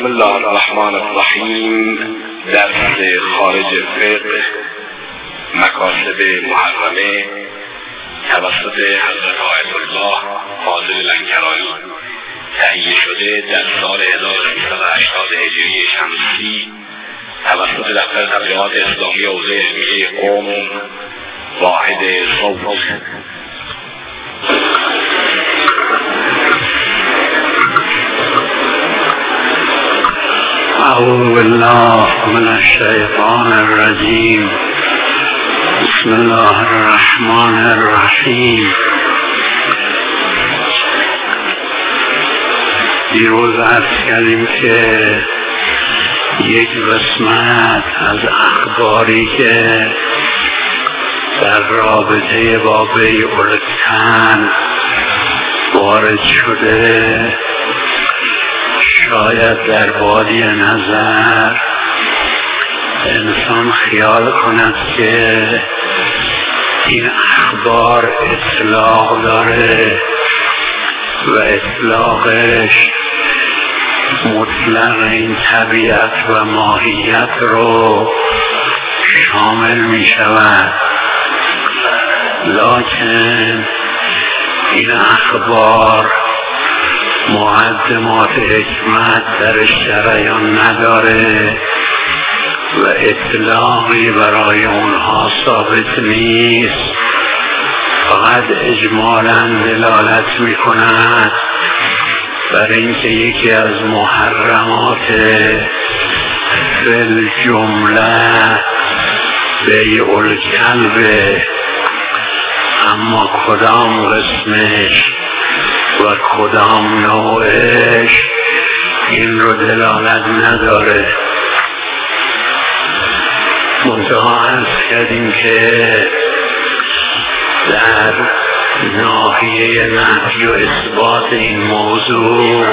بسم الله الرحمن الرحیم. درس خارج فقه مکاسب محرمه توسط حضرت آیت الله فاضل لنکرانی تهیه شده در سال 1380 هجری شمسی توسط دفتر تبلیغات اسلامی حوزه علمیه قم واحد صوت. اعوذ بالله من الشیطان الرجیم. بسم الله الرحمن الرحیم. دیروز عرض کردیم که یک قسمت از اخباری که در رابطه با بیع الکن وارد شده شاید در بادی نظر انسان خیال کند که این اخبار اطلاق داره و اطلاقش مطلق این طبیعت و ماهیت رو شامل می شود، لکن این اخبار مقدمات حکمت درش جریان نداره و اطلاقی برای اونها ثابت نیست، فقط اجمالاً دلالت می کند بر اینکه یکی از محرمات فی الجمله بیع الکلب، اما کدام قسمش و کدام نوعش این رو دلالت نداره. منتها عرض کردیم که در ناحیه نفی و اثبات این موضوع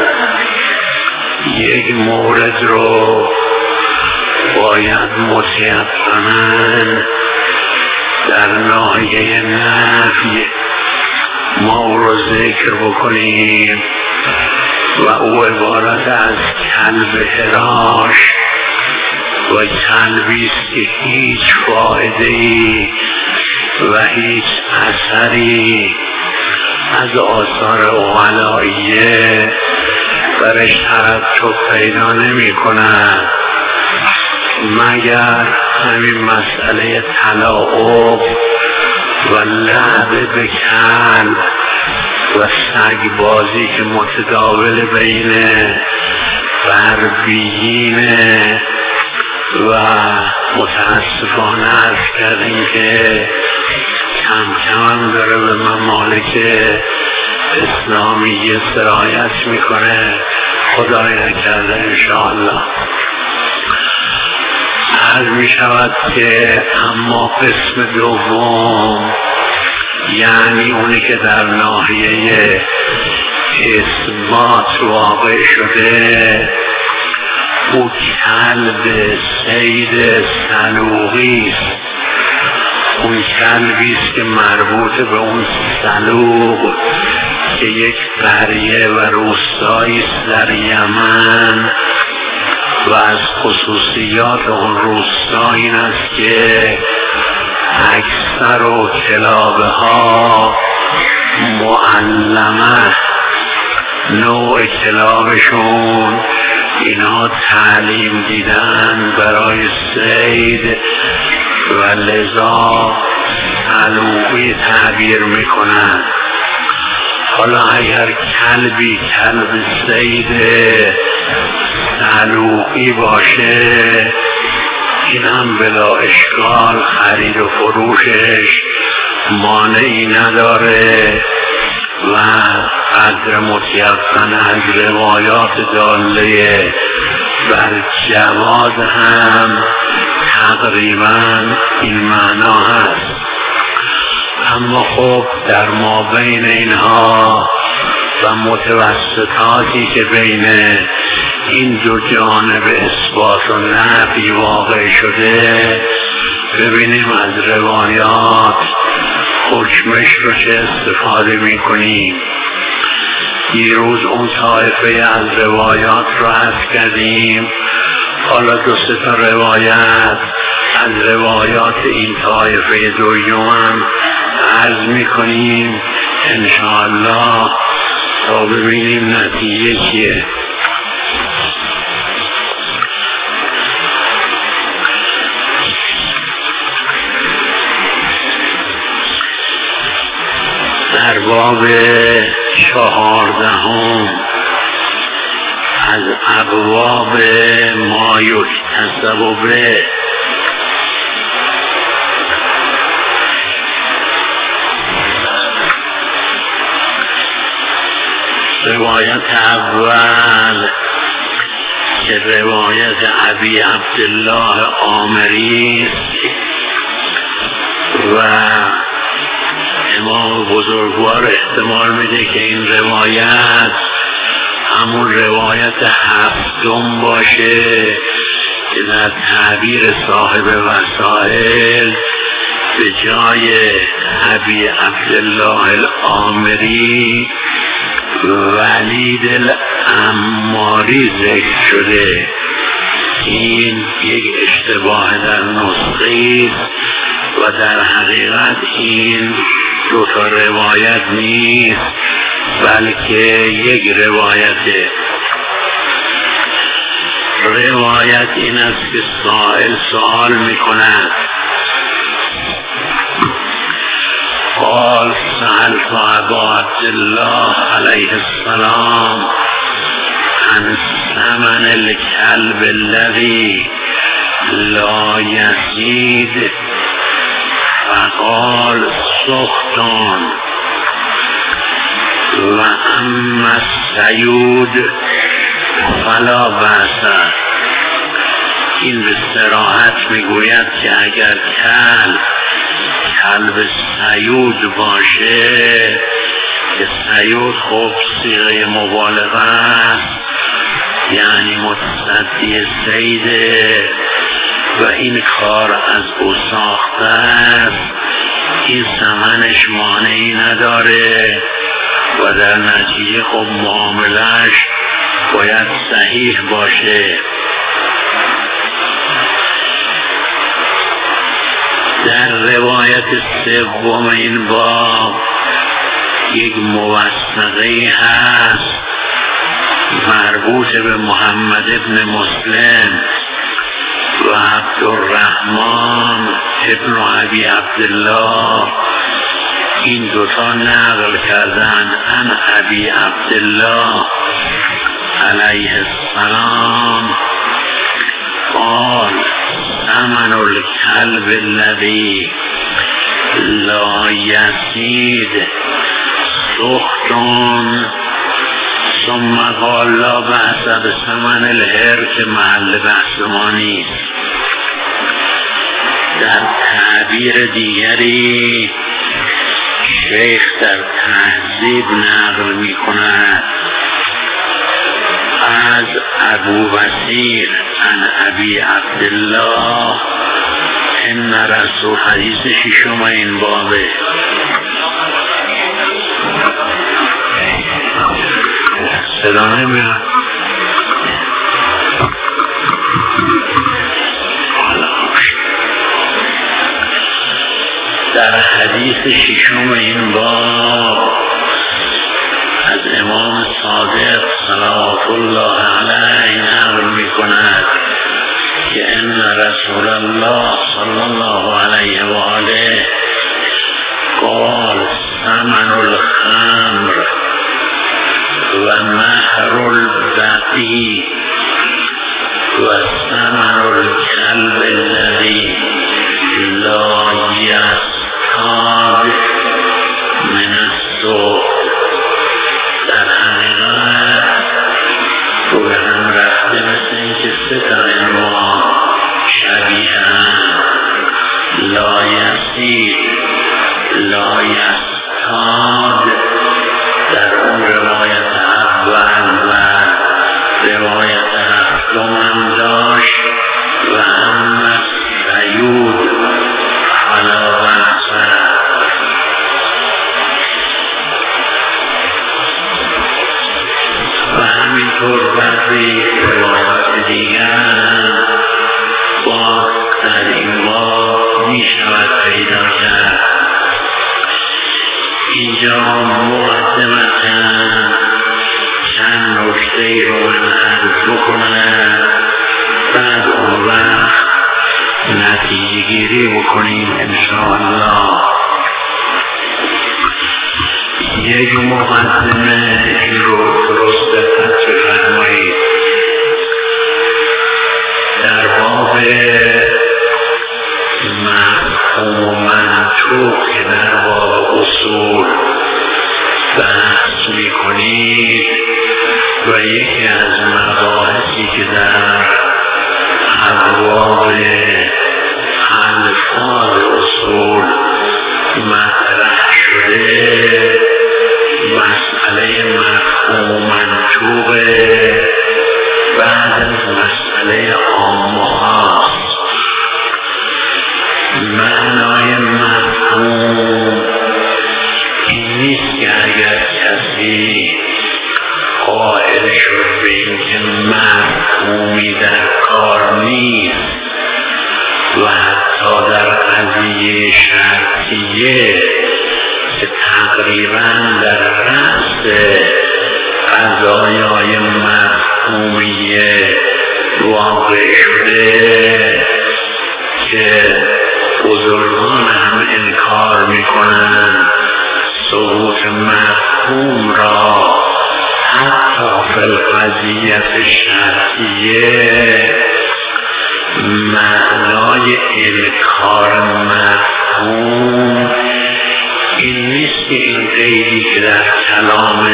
یک مورد رو باید متیقناً در ناحیه نفی ما رو ذکر بکنیم و او عبارت از کلب هراش و کلبیست که هیچ فایده‌ای و هیچ اثری از آثار عقلائیه برش ترتب پیدا نمی کند مگر همین مسئله تلاعب و لعب به کلب و سگ بازی که متداول بین غربیین و متاسفانه عرض کردیم که کم کم هم داره به ممالک اسلامی سرایت میکنه، خدای نکرده انشاءالله. عرض می شود که اما قسم دوم، یعنی اونی که در ناحیه اثبات واقع شده، او کلب صید صلوغی است. اون کلبی است که مربوط به اون صلوغ که یک قریه و روستایی است در یمن و از خصوصیات اون روستا این است که اکثر و کلابه ها معلمه، نوع کلابشون اینا تعلیم دیدن برای صید و لذا صلوغی تعبیر میکنن. حالا اگر کلبی کلب صید صلوغی باشه، این هم بلا اشکال خرید و فروشش مانعی نداره و قدر متیقن از روایات داله بر جواز هم تقریبا این معنا هست. اما خب در ما بین اینها و متوسطاتی که بین این دو جانب اثبات و نفی واقع شده، ببینیم از روایات حکمش رو چه استفاده میکنیم. دیروز اون طایفه از روایات رو عرض کردیم، حالا 2-3 تا روایت از روایات این طایفه دوم هم عرض میکنیم انشاءالله تا ببینیم نتیجه چیه. در باب 14 از ابواب ما یکتسب به روایت اول که روایت ابی عبدالله عامری و امام بزرگوار احتمال میده که این روایت همون روایت 7 باشه که در تعبیر صاحب وسائل به جای ابی عبدالله العامری ولید العماری ذکر شده. این یک اشتباه در نسخه و در حقیقت این 2 تا روایت نیست بلکه یک روایته. روایت این است که سائل سوال میکند قال سألت ابا عبدالله علیه السلام عن ثمن الكلب الذي لا يزيد فقال سختان و اما السیود فلا بأس. این به صراحت میگوید که اگر کلب سیود باشه که سیود خب صیغه مبالغه است یعنی متصدی سیده و این کار از او ساخته است، این ثمنش مانعی نداره و در نتیجه خب معاملش باید صحیح باشه. در روایت 3 این باب یک موثقه هست مربوط به محمد ابن مسلم و عبدالرحمن ابن ابی عبدالله. این 2 تا نقل کردن عن ابی عبدالله علیه السلام قال ثمن الكلب الذي لا يزيد سخت ثم قال لا بأس بثمن الحر که محل بحث ما نیست. در تعبیر دیگری شیخ در تهذیب نقل می کند از ابو بصیر عن ابی عبدالله ان رسول حدیث 6 این بابه صدا نمیاد. در حدیث 6 این باب از امام صادق صلوات الله علیه نقل می کند که ان رسول الله صلی الله علیه و آله قال ثمن الخمر و مهر البقی و ثمن الكلب الذي لا يصطاد من السوق. در حقیقت تو به هم رفته مثل این که 3 تا عنوان شبیه هم لا یصید لا یصطاد در اون روایت اول و روایت 7 هم داشت و اما سیود حالا همینطور برای روایات دیگر با در این باب می شود پیدا کرد. اینجا مقدمتاً چند نکته رو من عرض بکنم، بعد اون وقت نتیجه گیری بکنیم انشاءالله. یک مقدمه این رو درست دقت بفرمایید. در باب مفهوم و منطوق که در باب اصول بحث می کنید و یکی از مباحثی که در ابواب الفاظ اصول مطرح شده مسئله مفهوم و منطوقه، بعد از مسئله عام و خاص. معنای مفهوم این نیست که اگر کسی قائل شد به این که مفهومی در کار نیست و حتی در قضیه شرطیه که تقریبا در رأس قضایای مفهومیه واقع شده که بزرگان هم انکار میکنن ثبوت مفهوم را حتی فی القضیه شرطیه. معنای انکار مفهوم این نیست که این قیدی که در کلام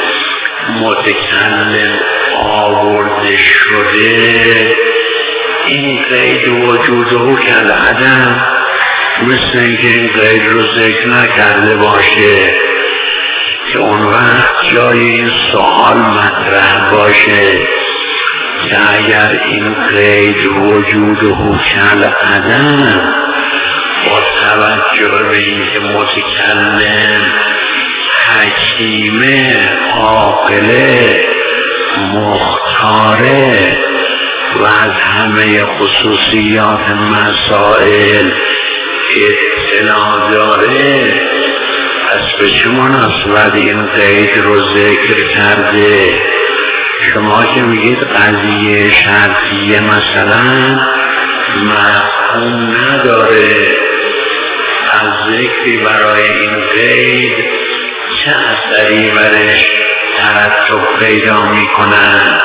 متکلم آورده شده این قید وجوده که عدم، مثل اینکه این قید رو ذکر نکرده باشه که اون وقت جای این سوال مطرح باشه که اگر این قید وجوده که عدم با توجه به اینکه متکلم حکیمه عاقله مختاره و از همه خصوصیات مسائل اطلاع داره، پس به چه مناسبت این قید رو ذکر کرده؟ شما که میگید قضیه شرطیه مثلا مفهوم نداره، از ذکری برای این قید چه اثری برش ترتب پیدا میکنن؟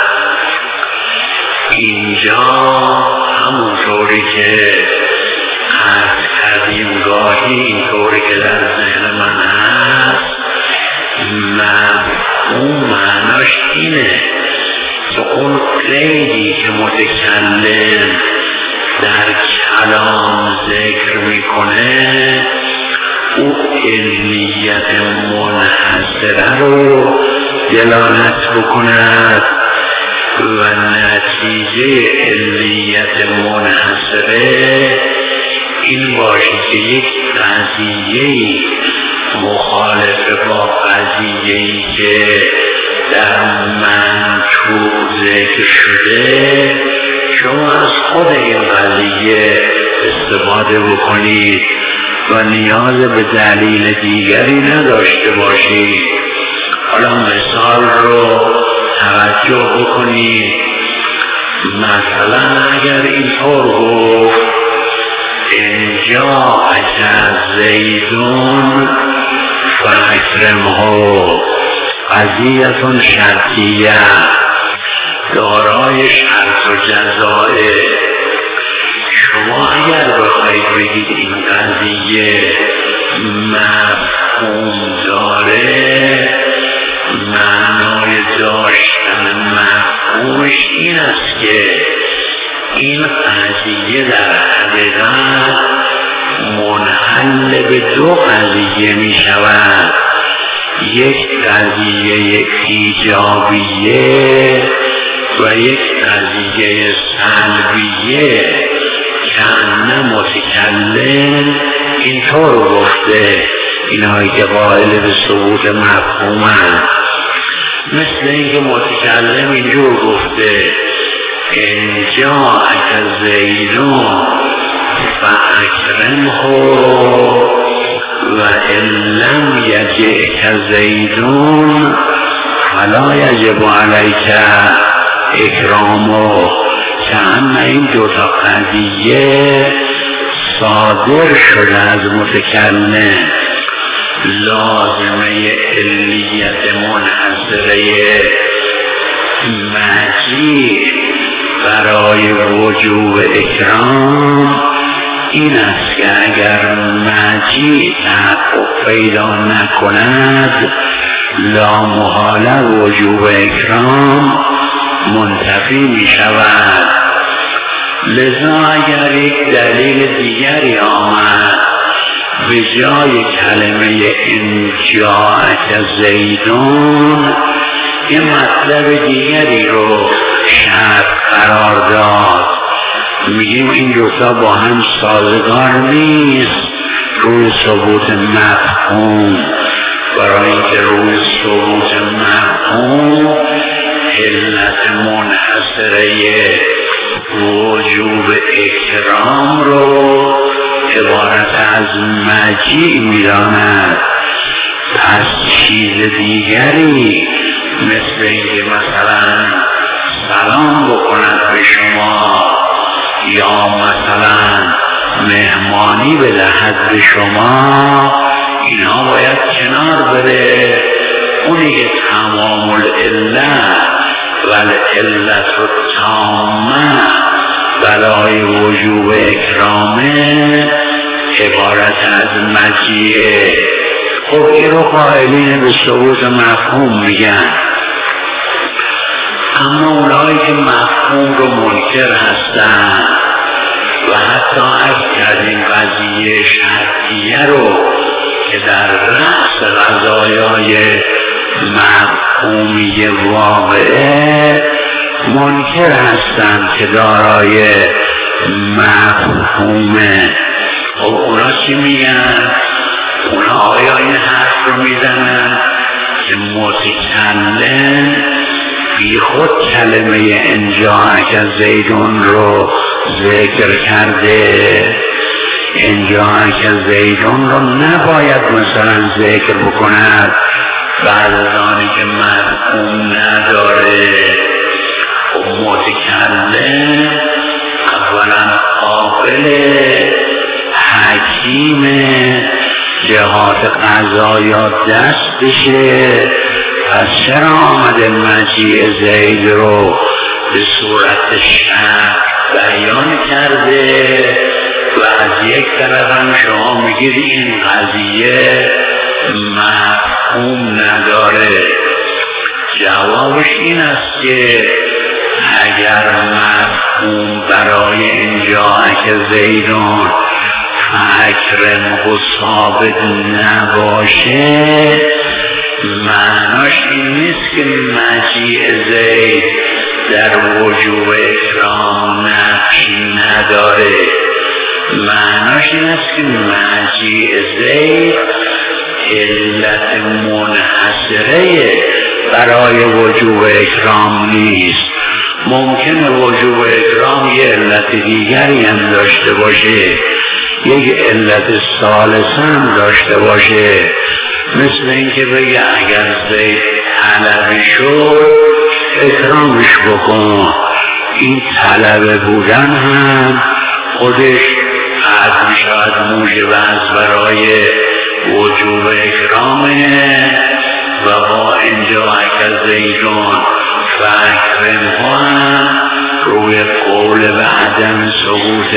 اینجا همونطوری که از کردیم گاهی اینطوری که در ذهن من هست، مفهوم معناش اینه که اون قیدی که متکلم در کلام ذکر میکنه او علیت منحصره رو دلالت بکند و نتیجه علیت منحصره این باشه که یک قضیه مخالف با قضیه‌ای که در منطوق ذکر شده شما از خود این قضیه استفاده بکنید و نیاز به دلیل دیگری نداشته باشید. حالا مثال رو توجه بکنید. مثلا اگر اینطور گفت اینجا اجاز زیدون فاکرمه قضیتون شرطیه دارای شرط و جزائه. شما اگر بخواید بگید این قضیه مفهوم داره، معنای داشتن مفهومش این است که این قضیه در حقیقت منحل به دو قضیه می شود، یک قضیه ایجابیه و یک قضیه سلبیه که انه متکلم اینطور گفته، اینهایی که قائل به ثبوت مفهومن. مثل اینکه متکلم اینجور گفته اینجا اگر زیدون و اکرمه و علم یجئک زیدون فلا یجب علیک اکرامه، که همه این دوتا قضیه صادر شده از متکلم. لازمه علیت منحصره مجیع برای وجوب اکرام این است که اگر مجیع تحقق پیدا نکند لامحاله وجوب اکرام منتفی می شود. لذا اگر یک دلیل دیگری آمد به جای کلمه انجاءک زیدون یه مطلب دیگری رو شرط قرار داد، میگیم این دوتا با هم سازگار نیست روی ثبوت مفهوم. برای اینکه روی ثبوت مفهوم علت منحصره وجوب اکرام رو عبارت از مجیع میداند، پس چیز دیگری مثل اینکه مثلا سلام بکند به شما یا مثلا مهمانی بدهد به شما، اینها باید کنار بره. اونی که تمام العلت و العلت التامه برای وجوب اکرامه عبارت از مجیعه. خب این رو قائلین به ثبوت مفهوم میگن، اما اونهایی که مفهوم رو منکر هستن و حتی از کردیم قضیه شرطیه رو که در رأس قضایای مفهومی واقعه منکر هستند که دارای مفهومه. خب اونا چی میگن؟ اونا آیا این حرف رو میزنن که متکلم بی خود کلمه انجاءک زیدون رو ذکر کرده، انجاءک زیدون رو نباید مثلا ذکر بکند بعد از آنی که مفهوم نداره. و متکلم اولا عاقل حکیم جهات قضایا دستشه، پس چرا آمده مجیع زید رو به صورت شرط بیان کرده و از یک طرف هم شما میگید این قضیه مفهوم نداره؟ جوابش این است که اگر مفهوم برای انجاءک زیدون فاکرمه ثابت نباشه معناش این نیست که مجیع زید در وجوب اکرام نقشی نداره. معناش این است که مجیع زید علت منحصره برای وجوب اکرام نیست. ممکنه وجوب اکرام یه علت دیگری هم داشته باشه، یک علت ثالثه هم داشته باشه، مثل اینکه بگه اگر زید طلبی شد اکرامش بکن. این طلبه بودن هم خودش قد می شود موجب از برای وجوب اکرامه و با انجاءک زیدون فاکرمه هم روی قول به عدم ثبوت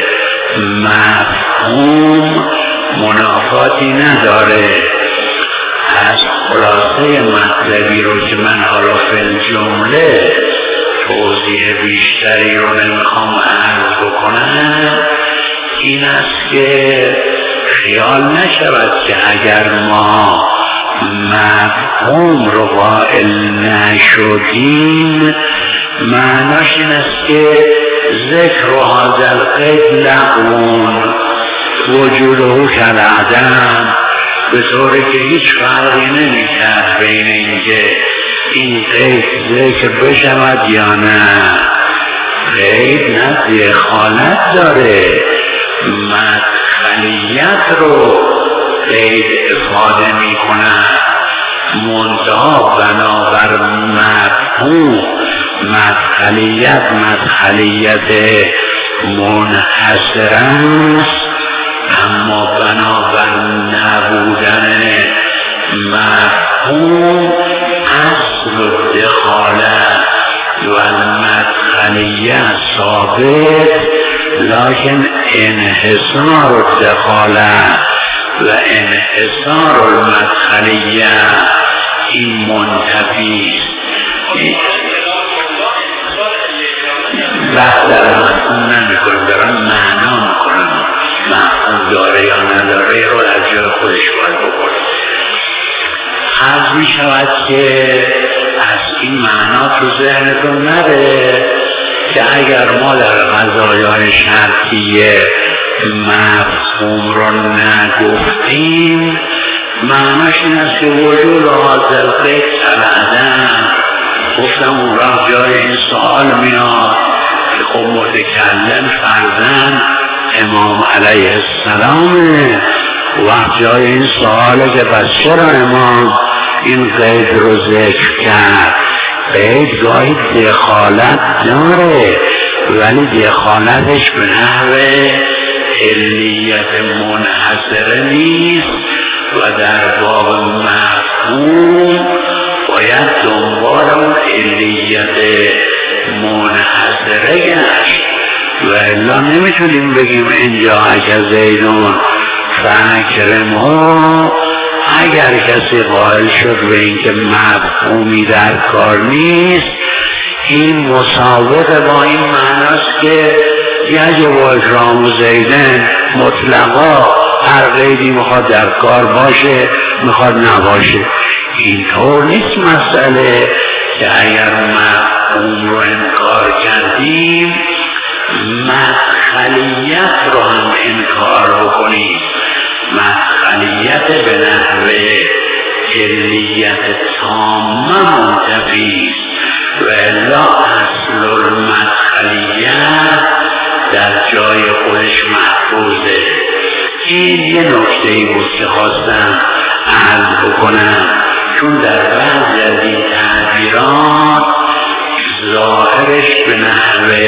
مفهوم منافاتی نداره. از خلاصه مطلبی رو که من حالا فی الجمله توضیح بیشتری رو نمیخوام عرض بکنم این است که خیال نشود که اگر ما مفهوم رو قائل نشدیم معناش این است که ذکر و حاضر قید لغون وجوده کالعدم، به طوری که هیچ فرقی نمی کرد بین اینکه این قید ذکر بشود یا نه؟ قید نه، دخالت داره. مدخلیت رو قید افاده می کند، منتها بنابر مفهوم مدخلیت منحصر است، اما بنابر نبودن مفهوم اصل دخالت و المدخلیت ثابت، لکن انحصار الدخالت و انحصار المدخلیت این منتفی است. بحث در مفهوم نمی کنم، دارم معنا میکنم. مفهوم داره یا نداره رو از جای خودش باید بکنم. عرض می شود که از این معنا تو ذهنتون نره که اگر ما در قضایای شرطیه مفهوم رو نگفتیم، معناش این است که وجود حاضر قید العدم. گفتم اون راه جای این سوال میاد که خب متکلم فرزن امام علیه السلامه، وقت جای این سواله که پس چرا امام این قید رو ذکر کرد؟ قید گاهی دخالت داره، ولی دخالتش به نحو علیت منحصره نیست و در باب مفهوم باید دنبال اون علیت منحصره گشت. و الا نمیتونیم بگیم اینجا اگر زیدون فاکرمه، اگر کسی قائل شد به اینکه مفهومی در کار نیست، این مساوق با این معناست که یجب اکرام زیدن مطلقا، هر قیدی میخواد در کار باشه میخواد نباشه. اینطور نیست مسئله که اگر مفهوم رو انکار کردیم مدخلیت رو هم انکار بکنیم. مدخلیت به نحو علیت تامه منتفی و الا اصل المدخلیت در جای خودش محفوظه. این یه نکته‌ای بود که خواستم عرض بکنم، چون در بعضی از این تعبیرات ظاهرش به نحو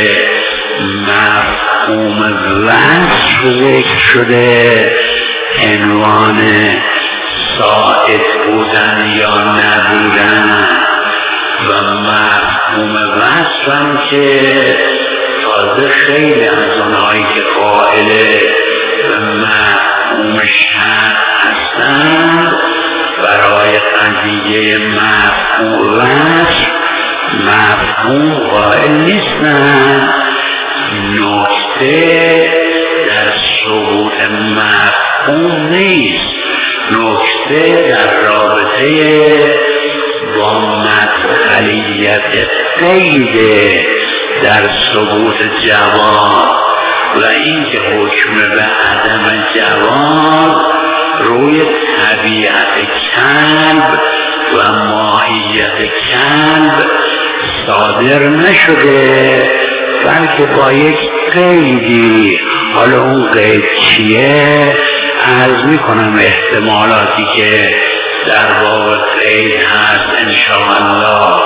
مفهوم وصف ذکر شده، عنوان ساعد بودن یا نبودن، و مفهوم وصف هم که تازه خیلی از اونهایی که قائل به مفهوم شرط هستند برای قضیه مفهوم وصف مفهوم قائل نیستند. نکته در ثبوت مفهوم نیست، نکته در رابطه با مدخلیت قید در ثبوت جواب و اینکه حکم به عدم جواب روی طبیعت کلب و ماهیت کلب صادر نشده، بلکه با یک قیدی. حالا اون قید چیه؟ عرض میکنم احتمالاتی که در باب قید هست انشاءالله.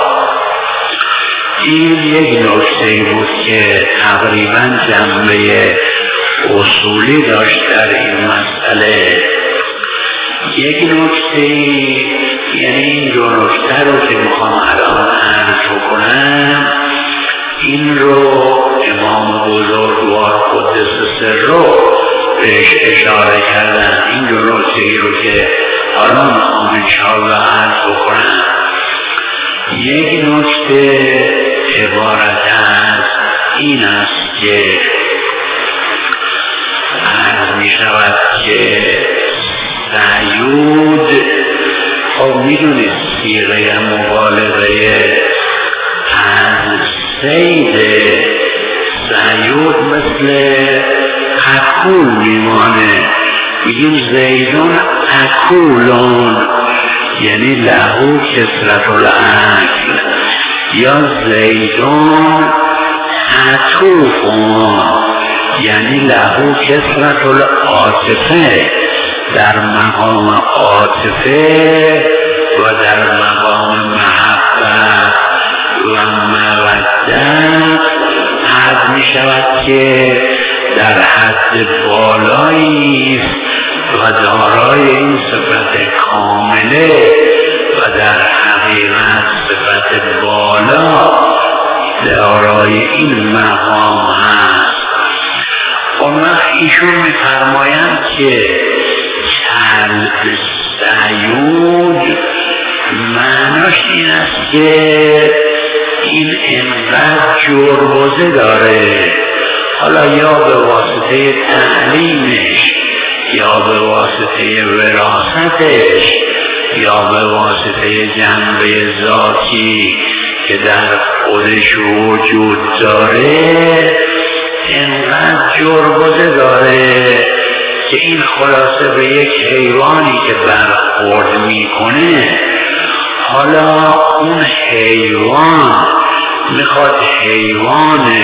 این یک نکته بود که تقریبا جنبه اصولی داشت در این مسئله. یک نکته، یعنی این دو نکته رو که میخوام الان عرض کنم، این رو امام بزرگوار قدس سره بهش اشاره کردن. این دو نکته رو که حالا میخوام انشاءالله عرض کنم. یک نکته عبارت از این است که عرض می شود که سعیود، خب میدونید صیغه مبالغه از سید سعیود مثل اکول میمانه. میگیم زیدون اکولون، یعنی لهو کثرت العقل، یا زیدون عطوفون یعنی لهو کثرت العاطفه، در مقام عاطفه و در مقام محبت و مودت عرض می شود که در حد بالایی است و دارای این صفت کامله و در حقیقت صفت بالا دارای این مقام هست. اون وقت ایشون می‌فرمایند که کلب سیود معناش این است که این انقدر جربوزه داره، حالا یا به واسطه تعلیمش یا به واسطه وراثتش یا به واسطه جنبه ذاتی که در خودش وجود داره، انقدر جربوزه داره که این خلاصه به یک حیوانی که برخورد میکنه، حالا اون حیوان میخواد حیوان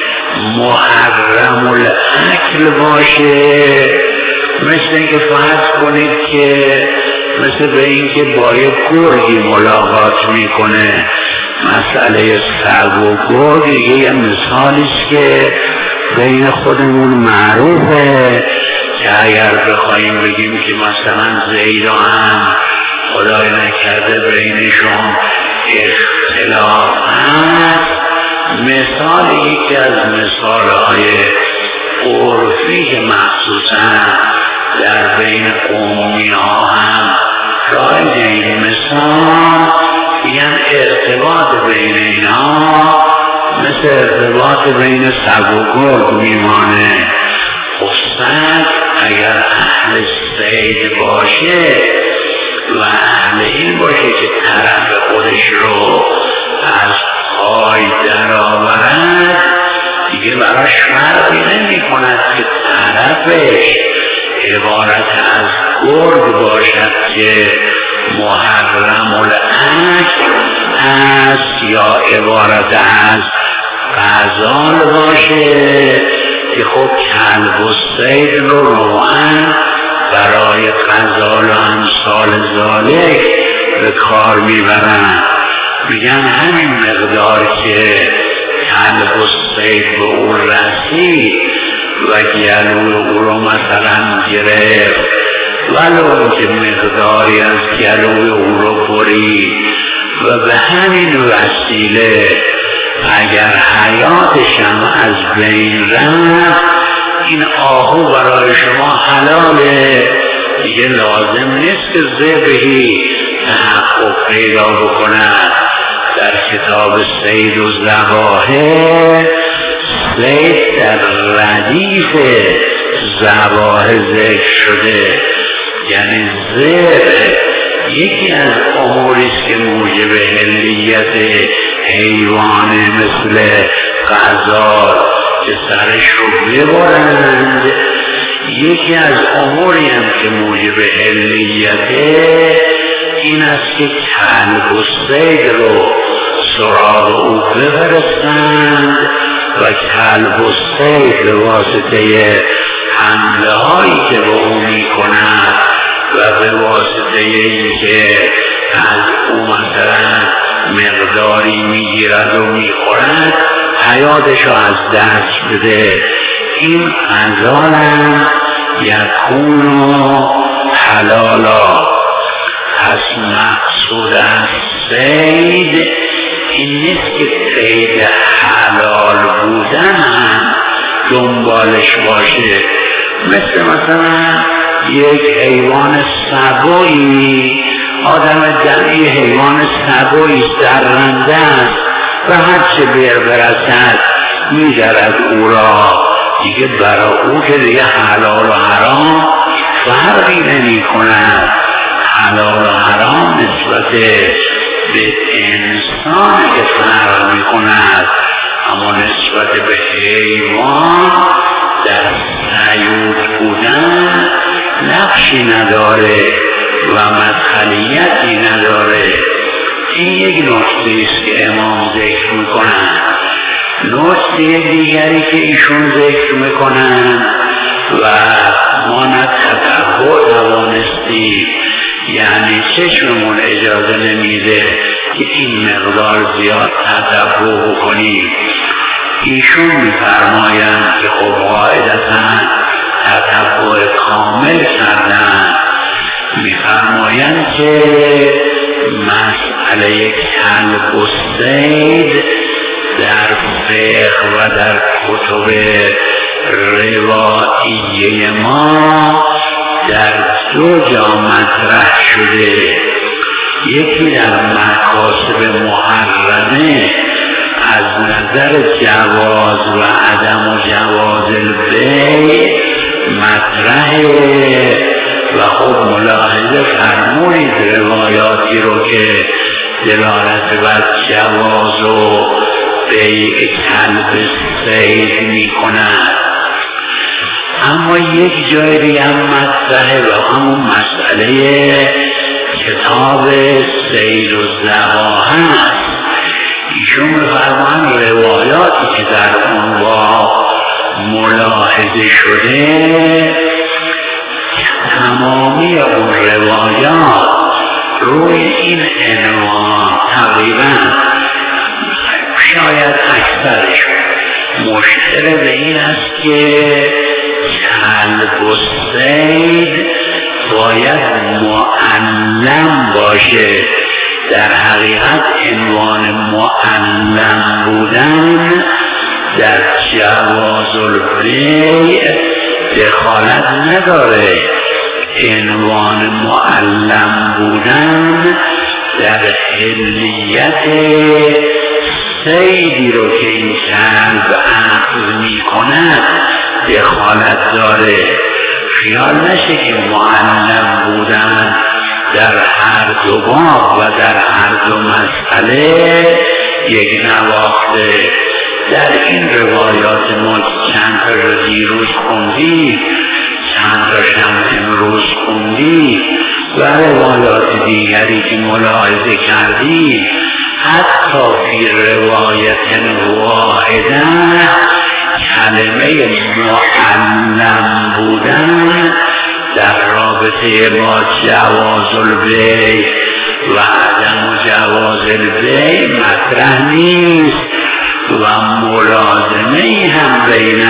محرم الاکل باشه، مثل اینکه فرض کنید که مثل به اینکه با یک گرگی ملاقات میکنه. مسئله سگ و گرگ یه مثالی است که بین خودمون معروفه که اگر بخوایم بگیم که مثلا زید و هم خدای نکرده بینشون اختلاف هست، مثال یکی از مثالهای عرفی که مخصوصا در بین قومی ها هم رایج این مثال میگن ارتباط بین اینا مثل ارتباط بین سگ و گرگ میمانه. سگ اگر اهل صید باشه و اهل این باشه که طرف خودش رو از پای در آورد، دیگه براش فرقی نمی کند که طرفش عبارت از گرگ باشد که محرم الاکل است یا عبارت از غزال باشه که خب کلب و صید رو روحن برای غزال و امثال ذالک به کار میبرن. میگن همین مقدار که کلب و صید به اون رسید و گلوی او رو مثلا گرفت، ولو که مقداری از گلوی او رو برید و به همین وسیله اگر حیاتش هم از بین رفت، این آهو برای شما حلاله، دیگه لازم نیست که ذبحی تحقق پیدا بکند. در کتاب صید و ذباحه، صید در ردیف ذباحه ذکر شده، یعنی ذبح یکی از اموریست که موجب حلیت حیوان مثل غزال که سرش رو ببرند، یکی از اموری هم که موجب حلیته این است که کلب و صید رو سراغ او بفرستند و کلب و صید به واسطه حمله هایی که به او می کند و به واسطه این که از او مثلا مقداری می گیرد و می خورد حیاتش رو از دست بده. این غزال هم یکونو حلالا. پس مقصود از صید این نیست که صید حلال بودن هم دنبالش باشه، مثل مثلا یک حیوان سبویی، آدم دمی حیوان سبویی درنده است و هرچه برسد می‌درد او را، دیگه برای او که دیگه حلال و حرام فرقی نمی کند. حلال و حرام نسبت به انسان که فرق می کند، اما نسبت به حیوان در سیود بودن نقشی نداره. و مسئلیتی نداره. این یک نکته است که امام ذکر میکنن. نکته دیگری که ایشون ذکر میکنن و ما نه تتبع توانستیم، یعنی چشممون اجازه نمیده که این مقدار زیاد تتبع بکنیم. ایشون میفرمایند که خب قاعدتاً تتبع کامل کردن، میفرمایند که مسئله کلب و صید در فقه و در کتب رواییه ما در دو جا مطرح شده. یکی در مکاسب محرمه از نظر جواز و عدم جواز البیع مطرحه و خب ملاحظه فرمایید روایاتی رو که دلالت بر جواز و بیع کلب صید می کند. اما یک جای دیگه هم مطرحه و همون مسئله کتاب سید و ذبائح هست. ایشون می‌فرمایند روایاتی که در اون با ملاحظه شده، تمامی اون روایات روی این عنوان تقریبا شاید اکثرش مشترک به این است که کلب و صید باید معلم باشه. در حقیقت عنوان معلم بودن در جواز البیع دخالت نداره. عنوان معلم بودن در حلیت صیدی رو که این کلب اخذ می کند دخالت داره. خیال نشه که معلم بودن در هر دو باب و در هر دو مسئله یک نواخته. در این روایات ما چند تا رو دیروز خوندیم، چند تا هم امروز خوندیم و روایات دیگری که ملاحظه کردیم، حتی فی روایت واحده کلمه معلم بودن در رابطه با جواز البیع و عدم جواز البیع مطرح نیست و ملازمه هم بین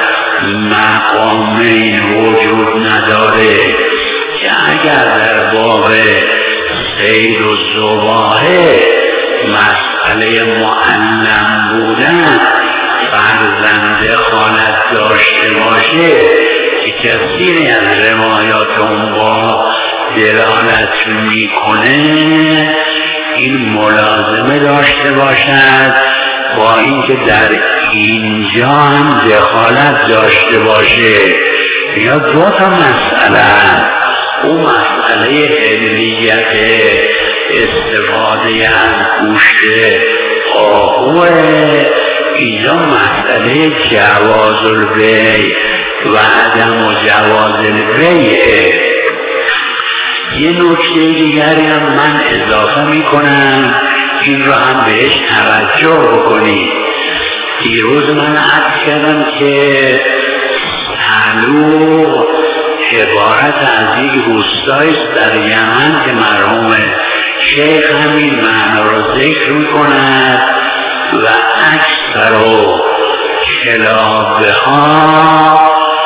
المقامین وجود نداره که اگر در باب سید و ذبائح مسئله معلم بودن فرزند خانت داشته باشه که کثیری از روایات اون با دلالت میکنه، این ملازمه داشته باشد با اینکه در اینجا هم دخالت داشته باشه. یا دو تا مسئله، اون مسئله حلیت استفاده از گوشت آهوه، اینجا مسئله جواز البیع و عدم و جواز البیع. یه نکته دیگری هم من اضافه میکنم، این رو هم بهش توجه بکنید. دیروز من عرض کردم که تعلق عبارت از یک روستاییست در یمن که مرحوم شیخ همین معنا رو ذکر میکند و اکثر و کلابه ها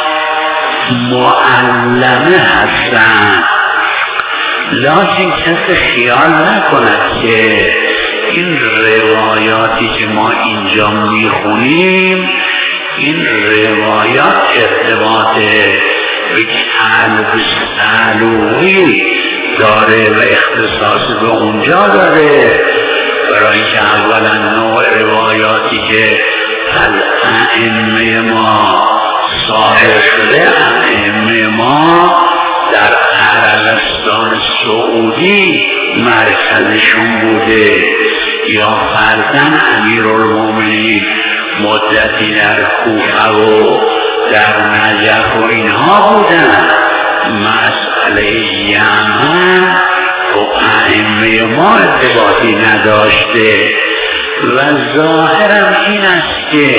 معلمه هستند. لکن کسی خیال نکند که این روایاتی که ما اینجا میخونیم این روایات ارتباط به کلب سلوحی داره و اختصاص به اونجا داره، برای اینکه اولا نوع روایاتی که از ائمه ما صادر شده، ائمه ما در عربستان سعودی مرکزشون بوده، یا فرزن امیرالمومنین مدتی در کوفه و در نجف و اینها بودن، مسئله یمن با ائمه ما ارتباطی نداشته و ظاهرم این است که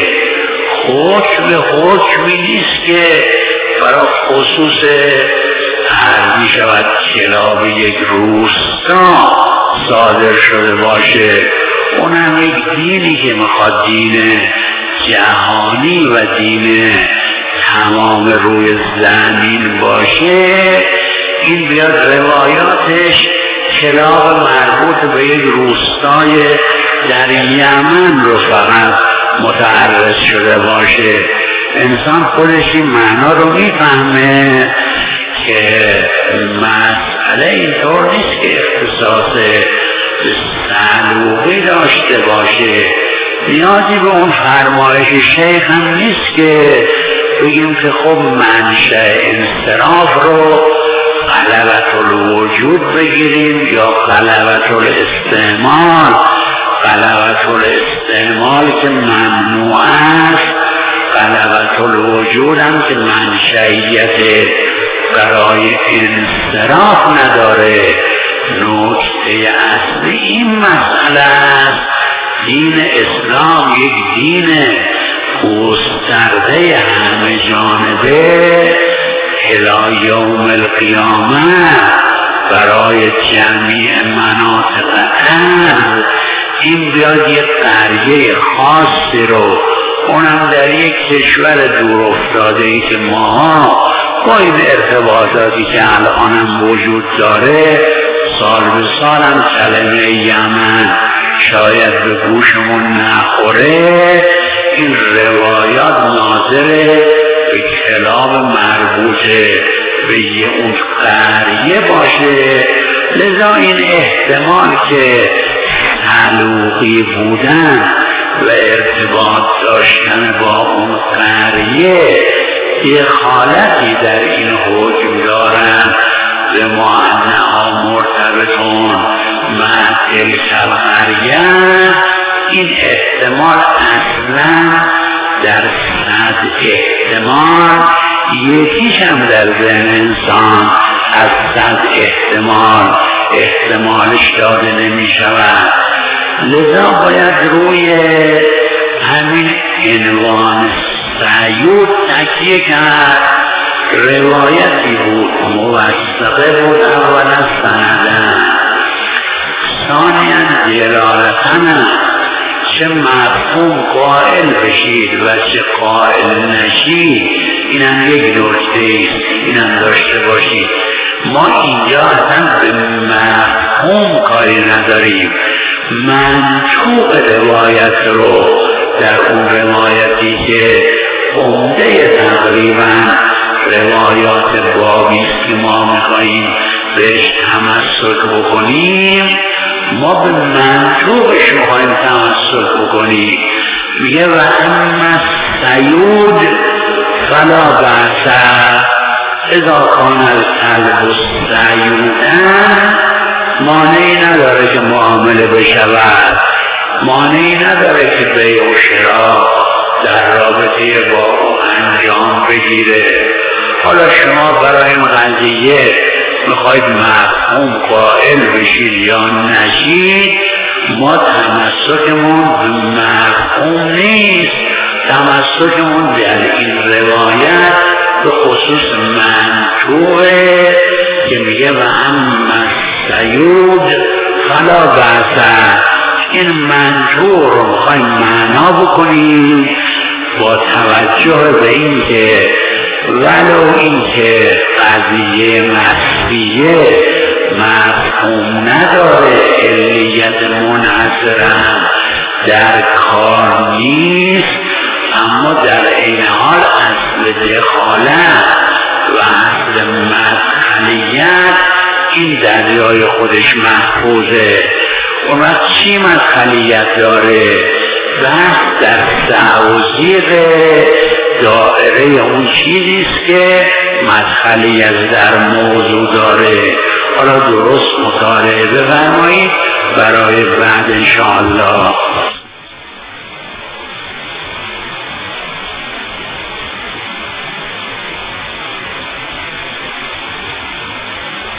حکمی نیست که برای خصوص هر می شود کلاب یک روستا صادر شده باشه. اونم یک دینی که میخواد دین جهانی و دین تمام روی زمین باشه، این بیاد روایاتش کلاب مربوط به یک روستای در یمن رو فقط متعرض شده باشه. انسان خودش این معنا رو میفهمه که مسئله اینطور نیست که اختصاص سلوقی داشته باشه. نیازی به اون فرمایش شیخ هم نیست که بگیم که خب منشأ انصراف رو غلبة الوجود بگیریم یا غلبة الاستعمال. غلبة الاستعمال که ممنوع است، غلبة الوجود هم که منشأیت برای انصراف نداره. نکته اصلی این مسئله است، دین اسلام یک دین گسترده همه جانبه الی یوم القیامه برای جمیع مناطق ارض. این بیاد یک قریه خاصی رو، اونم در یک کشور دور افتاده ای که ماها با این ارتباطاتی که الانم وجود داره سال به سال هم کلمه یمن شاید به گوشمون نخوره، این روایات ناظر به کلاب مربوطه به اون قریه باشه. لذا این احتمال که تعلقی بودن و ارتباط داشتن با اون قریه یه حالتی در این حکم دارن به معنی مرتبطون مع تلک القریه، این احتمال اصلا در صد احتمال یکیش هم در ذهن انسان از صد احتمالش داده نمی شود. لذا باید روی همین عنوان سعیود تکیه کرد. روایتی بود موثقه بود، اولا سندن، ثانیا دلالتن، چه مفهوم قائل بشید و چه قائل نشید. اینم یک نکته است، اینم داشته باشید. ما اینجا اصلا به مفهوم کاری نداریم. منطوق روایت رو در اون روایتی که عمده تقریبا روایات بابیست که ما میخواییم بهش تمسک بکنیم، ما به منطوقش میخواییم تمسک بکنیم. میگه و اما سیود فلا بأس اذا کان الکلب سیودن، مانعی نداره که معامله بشود، مانعی نداره که بیع و شراء در رابطه با او انجام بگیره. حالا شما برای این قضیه میخواید مفهوم قائل بشید یا نشید، ما تمسکمون به مفهوم نیست، تمسکمون در این روایت به خصوص منطوقه که میگه و اما سیود فلا بأس. این منطوق رو میخوایم معنا بکنیم با توجه به این که ولو این که قضیه مخفیه مفهوم نداره، علیت منحصرم در کار نیست، اما در این حال اصل دخالت و اصل مدخلیت این دریای خودش محفوظه. اون وقت چی مدخلیت داره؟ بحث در توضیح دائره اون چیزیست که مدخلیت در موضوع داره. حالا درست مطالعه بفرمایید برای بعد انشاءالله.